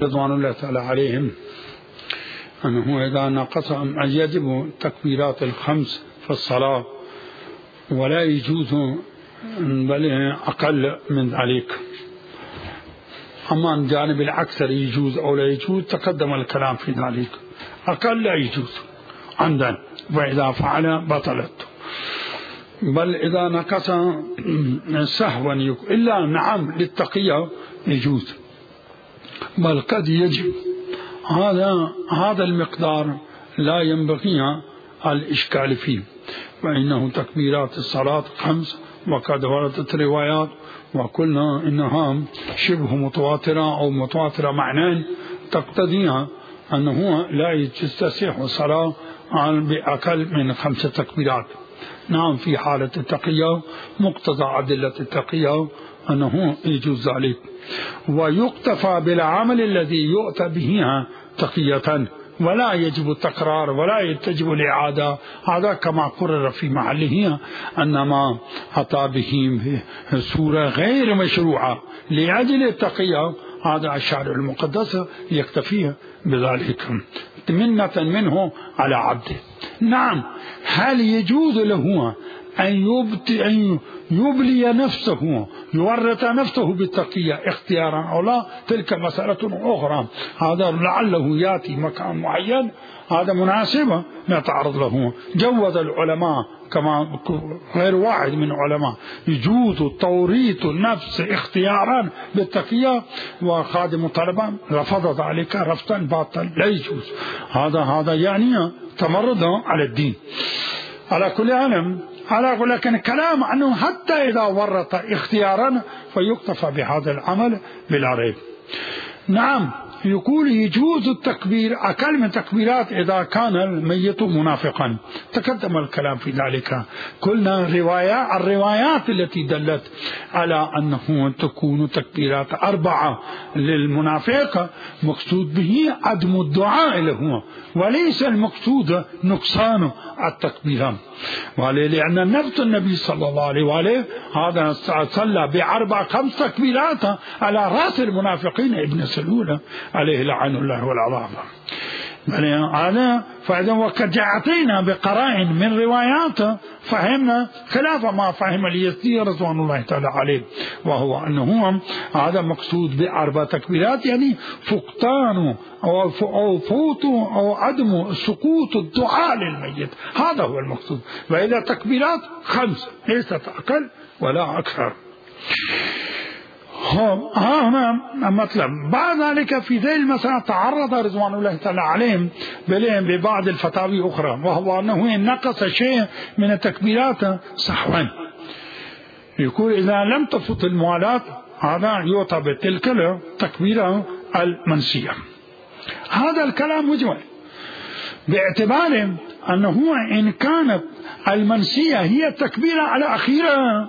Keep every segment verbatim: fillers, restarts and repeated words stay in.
رضوان الله تعالى عليهم أنه إذا نقص يجب تكبيرات الخمس في الصلاة ولا يجوز بل أقل من ذلك. أما عن جانب الأكثر يجوز أو لا يجوز تقدم الكلام في ذلك. أقل لا يجوز عندنا، وإذا فعل بطلت. بل إذا نقص سهوا إلا نعم للتقية يجوز، بل قد يجب هذا هذا المقدار لا ينبغي الإشكال فيه، وإنه تكبيرات الصلاة خمس وقد وردت روايات وقلنا إنها شبه متواترة أو متواترة معنى تقتضيها أنه لا يستصح الصلاة بأقل من خمسة تكبيرات. نعم في حالة التقية مقتضى أدلة التقية أنه يجوز ذلك، ويقتفى بالعمل الذي يؤتى به تقية، ولا يجب التكرار ولا تجب الإعادة. هذا كما قرر في محله أن ما أتى به سورة غير مشروعة لأجل التقية هذا الشارع المقدس يكتفيه بذلك منة منه على عبده. نعم هل يجوز له أن يبلي نفسه يورط نفسه بالتقية اختيارا أو لا؟ تلك مسألة أخرى، هذا لعله يأتي مكان معين هذا مناسبة نتعرض له. جوز العلماء كما غير واحد من العلماء يجوز توريط النفس اختيارا بالتقية، وخادم الطلبة رفض ذلك رفضا باطل لا يجوز. هذا هذا يعني تمرد على الدين. على كل علم على كل لكن الكلام عنه حتى إذا ورط اختيارا فيكتفى بهذا العمل بلا ريب. نعم يقول يجوز التكبير أقل من تكبيرات إذا كان الميت منافقا، تقدم الكلام في ذلك. قلنا رواية الروايات التي دلت على أنه تكون تكبيرات أربعة للمنافق مقصود به عدم الدعاء له، وليس المقصود نقصان التكبيرات، لأن نفس النبي صلى الله عليه وآله هذا صلى بأربع خمس تكبيرات على رأس المنافقين ابن سلول عليه لعن الله والعذاب. هذا فإذا وقد جاءتنا بقرائن من روايات فهمنا خلاف ما فهم اليزدي رضوان الله تعالى عليه، وهو أنه هذا مقصود بأربع تكبيرات يعني فقدان أو فوت أو عدم سقوط الدعاء للميت، هذا هو المقصود. وإذا تكبيرات خمس ليست أقل ولا أكثر. ها هنا مطلب. بعد ذلك في ذي المسألة تعرض رضوان الله تعالى عليهم ببعض الفتاوي أخرى، وهو أنه إن نقص شيء من التكبيرات سحوا يقول إذا لم تفت الموالاة هذا يعتبر تلك التكبيرة المنسية. هذا الكلام مجمل باعتبار أنه إن كانت المنسية هي التكبيرة على أخيرا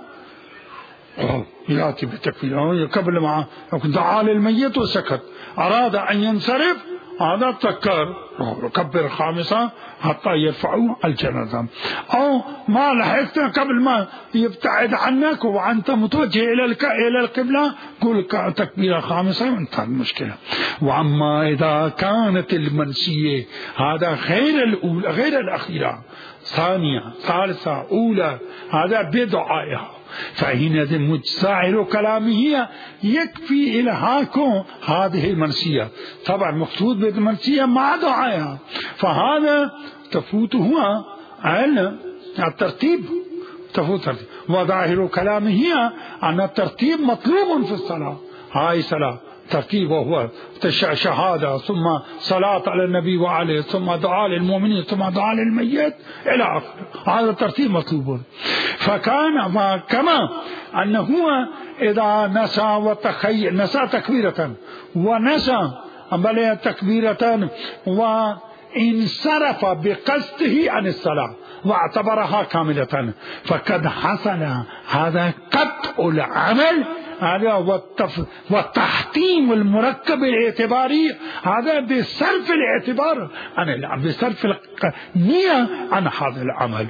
يأتي بالتكبير قبل ما دعا للميت وسكت، أراد أن ينصرف هذا تكر كبر خامسة حتى يرفعوا الجنازة، أو ما لحقت قبل ما يبتعد عنك وأنت متوجه إلى إلى القبلة قل تكبيرة خامسة وانتهى المشكلة. وأما إذا كانت المنسية هذا غير الأولى غير الأخيرة ثانية ثالثة أولى هذا بدعائها، فحين سائر كلامه يكفي إلهاكم هذه المنسية. طبعا مقصود بالمنسية مع دعائها، فهذا تفوت هو الترتيب تفوت ترتيب. وظاهر كلامه أن الترتيب مطلوب في الصلاة، هاي صلاة ترتيب وهو شهادة ثم صلاة على النبي وعليه ثم دعاء للمؤمنين ثم دعاء للميت إلى آخره، هذا الترتيب مطلوب. فكان كما أنه إذا نسى وتخيل نسى تكبيرة ونسى بل تكبيرة وانصرف بقصده عن الصلاة واعتبرها كاملة فقد حصل هذا قطع العمل هذا والتحتيم المركب الاعتباري هذا بصرف الاعتبار عن بصرف النية عن هذا العمل.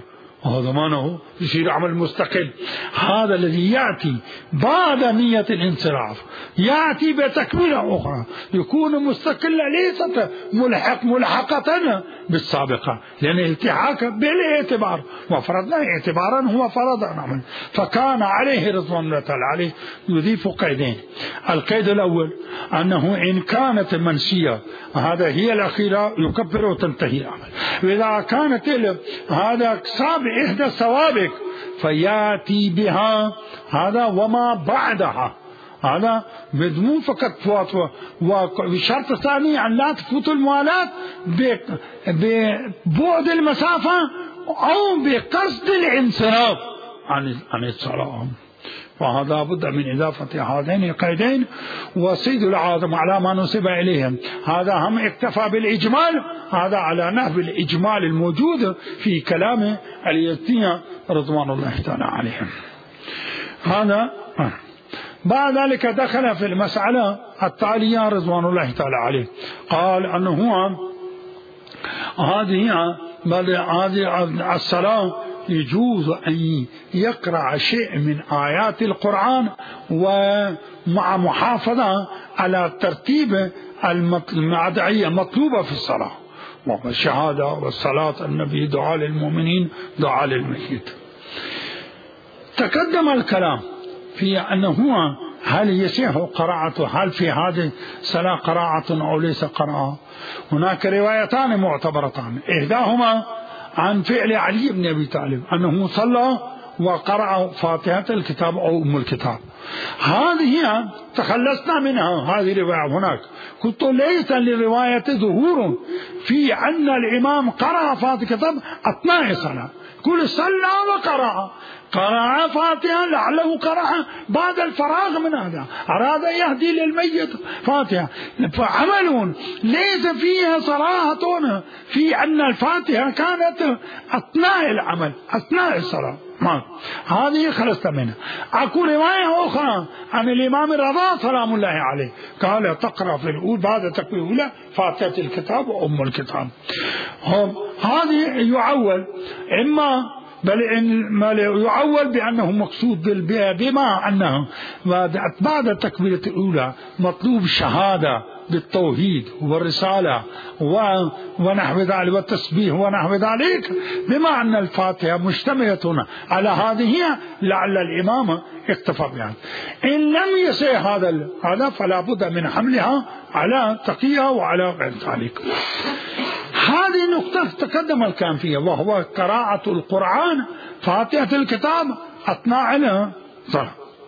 وهذا معناه يصير عمل مستقل. هذا الذي يأتي بعد نية الانصراف يأتي بتكملة أخرى يكون مستقلة ليست ملحق ملحقة بالسابقة، لأن الالتحاق بالاعتبار وفرضنا اعتبارا هو فرض عمل. فكان عليه رضوان الله تعالى عليه يضيف قيدين. القيد الأول أنه إن كانت منسية هذا هي الأخيرة يكبر وتنتهي العمل، وإذا كانت هذا سابق إحدى السوابق فيأتي بها هذا وما بعدها، هذا مو فقط فوات. وشرط ثاني أن لا تفوت الموالاة ببعد المسافة أو بقصد الانصراف عن عن الصلاة. وهذا بد من إضافة هذين القيدين. وسيد العاظم على ما نسب إليهم هذا هم اكتفى بالإجمال، هذا على نحو الإجمال الموجود في كلام اليزدي رضوان الله تعالى عليهم. هذا بعد ذلك دخل في المسألة التالية رضوان الله تعالى عليه، قال أنه هذه هذه الصلاة يجوز أن يقرأ شيء من آيات القرآن ومع محافظة على ترتيب الأدعية المطلوبة في الصلاة، والشهادة والصلاة النبي دعاء للمؤمنين دعاء للميت. تقدم الكلام في أنه هل يصح قراءته، هل في هذه الصلاة قراءة أو ليس قراءة. هناك روايتان معتبرتان، إحداهما عن فعل علي بن أبي طالب أنه صلى وقرأ فاتحة الكتاب أو أم الكتاب. هذه تخلصنا منها، هذه رواية. هناك قلت ليس للرواية ظهور في أن الإمام قرأ فاتحة الكتاب أثناء الصلاة، كل صلى وقرأ قرأ فاتحة لعله قرأ بعد الفراغ من هذا، أراد يهدي للميت فاتحة. فعمل ليس فيها صراحة في أن الفاتحة كانت أثناء العمل أثناء الصلاة، ما هذه خلصت منها. أقول رواية أخرى عن الإمام الرضا سلام الله عليه قال تقرأ في الأولى بعد التكبير الأولى فاتحة الكتاب وأم الكتاب. هذه يعول إما بل إن يعول بأنه مقصود بما أنه بعد التكبيرة الأولى مطلوب شهادة بالتوحيد والرسالة ونحو ذلك والتسبيح ونحو ذلك، بما أن الفاتحة مشتملة على هذه لعل الإمام اكتفى بها. إن لم يصح هذا هذا فلا بد من حملها على تقية وعلى غير ذلك. هذه نقطة تقدم الكلام فيها، وهو قراءة القرآن فاتحة الكتاب أثناء الصلاة.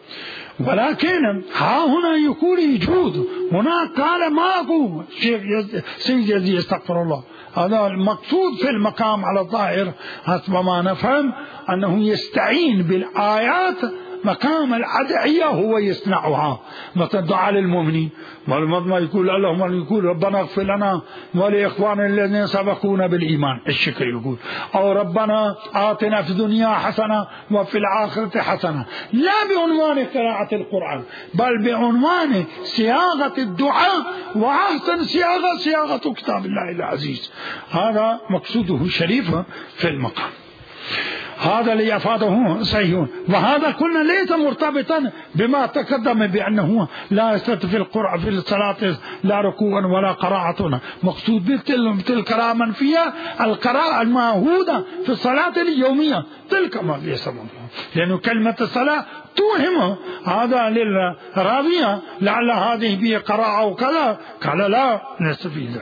ولكن ها هنا يكون يجوز، هناك قال ما أقول شيخ سيد يزيد استغفر الله، هذا المقصود في المقام على الظاهر حسب ما نفهم أنه يستعين بالآيات مقام الأدعية هو يصنعها، مثل دعاء للمؤمنين ما يقول اللهم يقول ربنا اغفر لنا ولإخواننا الذين سبقونا بالإيمان الشكر يقول، أو ربنا آتنا في الدنيا حسنة وفي الآخرة حسنة، لا بعنوان قراءة القرآن بل بعنوان صياغة الدعاء، وأحسن صياغة صياغة كتاب الله العزيز. هذا مقصوده الشريف في المقام. هذا اللي أفاده صحيح. وهذا كله ليس مرتبطا بما تقدم بأنه لا يستطيع في القرآن في الصلاة لا ركوعا ولا قراءة، مقصود بتلك القراءة منفية القراءة المعهودة في الصلاة اليومية تلك ما يسمونها، لأن كلمة الصلاة توهم هذا للراوية لعل هذه به قراءة وكذا، قال لا نستفيد.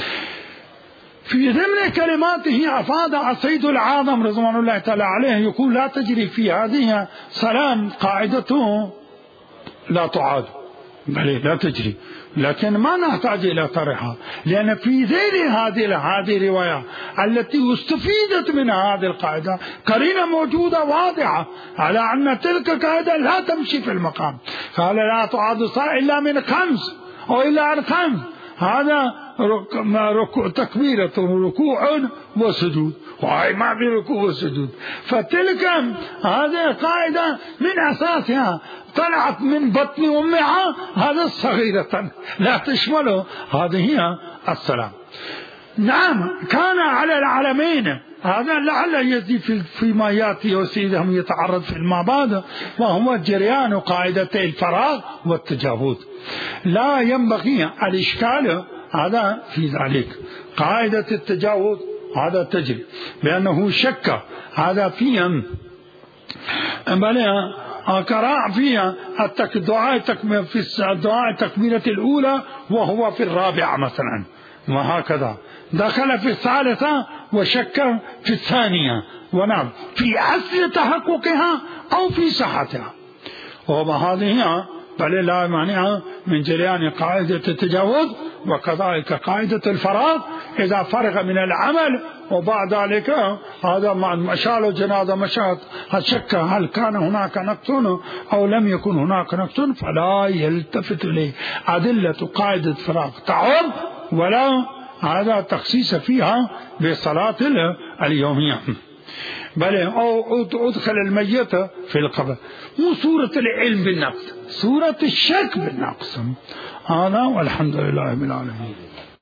في ضمن كلماته أفاد السيد العاظم رضوان الله تعالى عليه يقول لا تجري في هذه صلاة قاعدته لا تعاد، بل لا تجري، لكن ما نحتاج إلى طرحها، لأن في ذيل هذه هذه الرواية التي استفيدت من هذه القاعدة قرينة موجودة واضحة على أن تلك القاعدة لا تمشي في المقام. قال لا تعاد الصلاة إلا من خمس أو إلا عن خمس، هذا ركوع تكبيرة ركوع وسجود، وهي ما في ركوع وسجود. فتلك هذه قاعدة من أساسها طلعت من بطن أمها، هذا صغيرة لا تشمله، هذه هي الصلاة. نعم كان على العالمين هذا لعل يزيد في فيما يأتي وسيدهم يتعرض في ما بعد، وهو جريان قاعدتي الفراغ والتجاوز. لا ينبغي الإشكال هذا في ذلك. قاعدة التجاوز هذا تجري بأنه شك هذا فيهم، بل قراء فيها الدعاء في الدعاء التكبيرة الأولى وهو في الرابعة مثلا، وهكذا دخل في الثالثة وشك في الثانية، ونعم في أصل تحققها أو في صحتها. وهذه بل لا مانع من جريان قاعدة التجاوز، وكذلك قاعدة الفراغ إذا فرغ من العمل وبعد ذلك هذا مع مشال جنازة مشات شك هل كان هناك نقص أو لم يكن هناك نقص، فلا يلتفت إليه. أدلة قاعدة الفراغ تعم ولا هذا تخصيص فيها بالصلاة اليومية، بل أو أدخل الميت في القبر. مو سورة العلم بالنقص، سورة الشك بالنقص. هذا والحمد لله رب العالمين.